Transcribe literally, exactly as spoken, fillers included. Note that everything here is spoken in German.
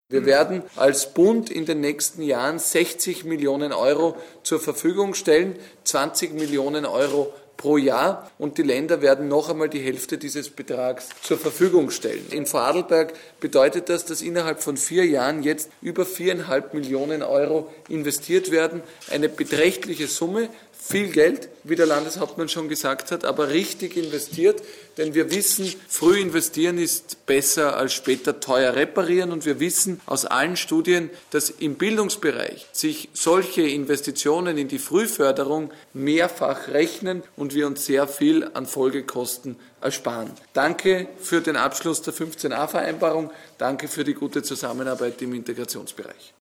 Wir werden als Bund in den nächsten Jahren sechzig Millionen Euro zur Verfügung stellen, zwanzig Millionen Euro pro Jahr, und die Länder werden noch einmal die Hälfte dieses Betrags zur Verfügung stellen. In Vorarlberg bedeutet das, dass innerhalb von vier Jahren jetzt über viereinhalb Millionen Euro investiert werden. Eine beträchtliche Summe, viel Geld, wie der Landeshauptmann schon gesagt hat, aber richtig investiert, denn wir wissen, früh investieren ist besser als später teuer reparieren, und wir wissen aus allen Studien, dass im Bildungsbereich sich solche Investitionen in die Frühförderung mehrfach rechnen und wir uns sehr viel an Folgekosten ersparen. Danke für den Abschluss der fünfzehn a Vereinbarung, danke für die gute Zusammenarbeit im Integrationsbereich.